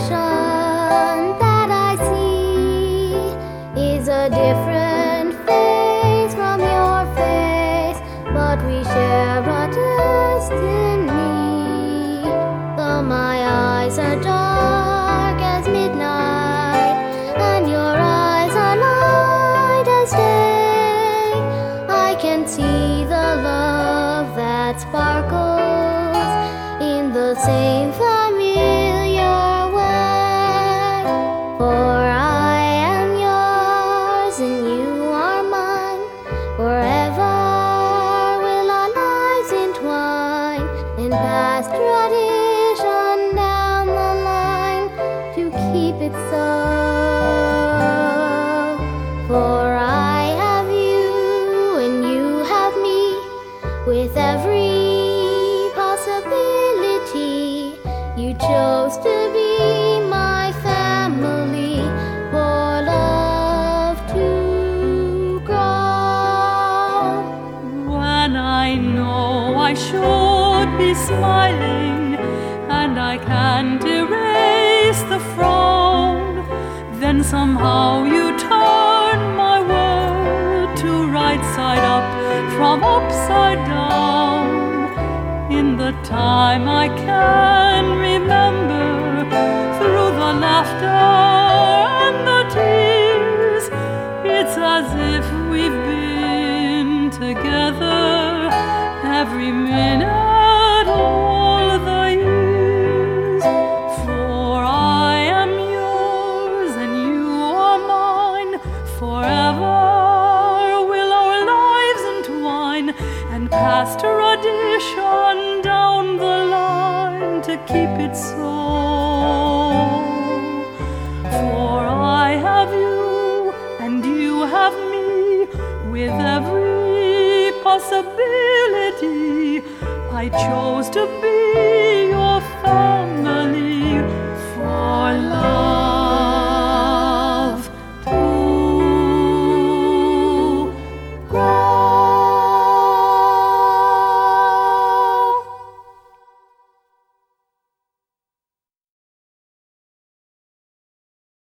reflection that I see is a different face from your face, but we share a destiny. Though my eyes are dark as midnight and your eyes are light as day, I can see the love that sparkles in the same familiar way. For I am yours and you are mine. Forever will our lives entwine in past tradition down the line to keep it so. For I have you and you have me. With every possibility, you chose to be my family, for love to grow. When I know I should be smiling and I can't erase the frown, then somehow you turn my world to right side up from upside down. In the time I can remember, through the laughter and the tears, it's as if we've been together every minute all the years. For I am yours and you are mine. Forever will our lives entwine and past tradition down the line to keep it so. For I have you and you have me. With every possibility, I chose to be